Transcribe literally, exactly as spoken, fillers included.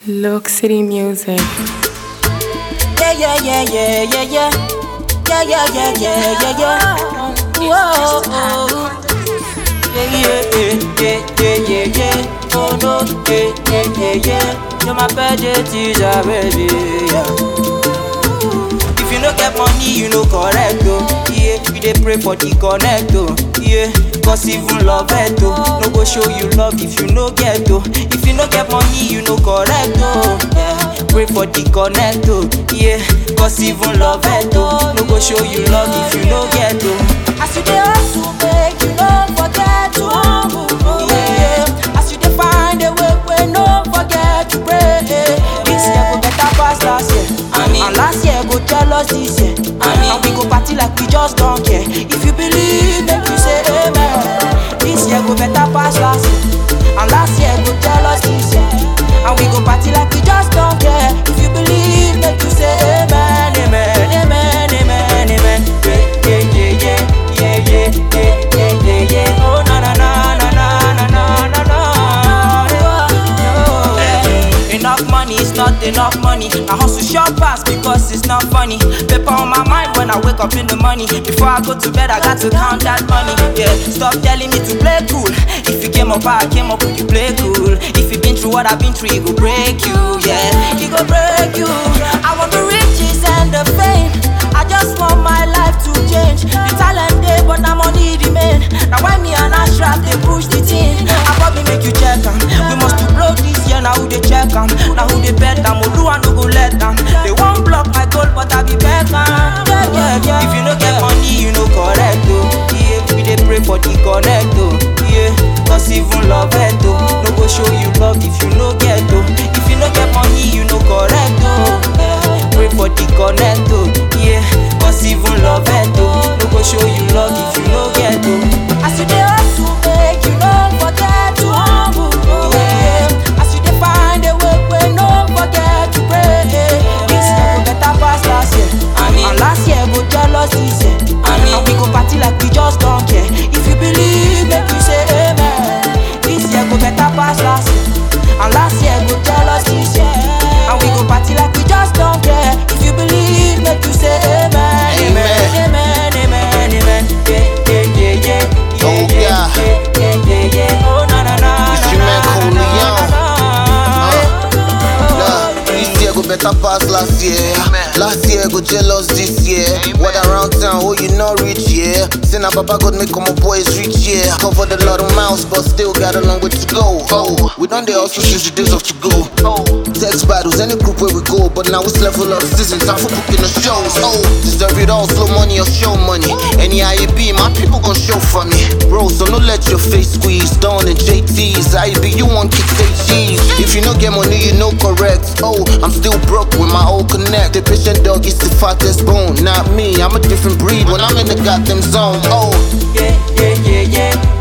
Look City Music. Yeah, yeah, yeah, yeah, yeah, yeah. Yeah, yeah, yeah, yeah, yeah, yeah. Whoa, oh. Yeah, yeah, yeah, yeah, yeah, yeah, yeah. Oh no, yeah, yeah, yeah, yeah. You're my budget teacher, baby, yeah. If you no get money, you no correct, oh. Yeah, you dey pray for the connect, oh. Yeah, cause even love it, oh. No go show you love if you no get, oh. If you no get money, you no correct, oh. Yeah, pray for the connect, oh. Yeah, cause even love it, oh. No go show you love if you no get, oh. As you dey hustle, make you no forget to humble, oh. Yeah, as you dey find a way, way no forget to pray. This year go better pass last year. And last year go tell us this year. And we go party like we just don't care. If you believe, make you say amen. This year go better pass last year. And last year go tell us this year. And we go party like we just don't care. If you believe, make you say amen, amen, amen, amen, amen. Yeah, yeah, yeah, yeah, yeah, yeah, yeah, yeah, yeah. Oh na na na na na na na na na. Enough money is not enough money. I hustle short pass because it's not funny. Paper on my mind when I wake up in the morning. Before I go to bed, I got to count that money. Yeah, stop telling me to play cool. If you came up, I came up with you play cool. If you been through what I've been through, it go break you. Yeah, it go break you. I want the riches and the fame. I just want my life to change. The talent day, but now money remain. Now why me and Ashraf they push the team? I probably make you check 'em. We must to blow this year. Now who they check 'em? Now who they bet 'em? Olu and no go let 'em. They won't block my goal, but I be back 'em. Yeah, yeah, yeah. If you no get money, you no correct, oh. Yeah, we dey pray for the connect, oh. Yeah, cause even love it, oh. No go show you love if you no get, oh. If you no get money, you no correct, oh. Yeah, pray for the connect, oh. Yeah, cause even love it, oh. No go show you love if you no get, oh. As you dey hustle, make you no forget to humble, oh. Yeah, as you dey find a way, way no forget to pray. This year go better pass last year. I mean, and last year go tell us this year. I mean, and we go party like we just don't care. If you believe, make you say amen. This year go better pass last year. And last year go tell us this year. And we go party like we just don't care. If you believe, make you say amen. Amen, amen, amen, amen. Yeah, yeah, yeah, yeah. Oh, yeah, yeah, yeah, yeah, yeah. Oh, na na na. It's your man Cole Leon. This year go better pass last year. Last year go jealous this year. What around town, oh you not rich, yeah. Say now Papa God make all my boys rich, yeah. Covered a lot of miles, but still got a long way to go. Oh, we done the hustle since the days of to go. Oh, text battles, any group where we go, but now it's level up season, time for booking the shows. Oh, deserve it all, slow money or show money. Any I A B, my people gon' show for me. Bro, so no let your face squeeze. Dawn and J T's, I A B, you want kick say cheese. If you no get money, you no correct. Oh, I'm still broke with my old connect. The patient dog is the fattest bone. Not me, I'm a different breed when I'm in the goddamn zone. Oh, yeah, yeah, yeah, yeah.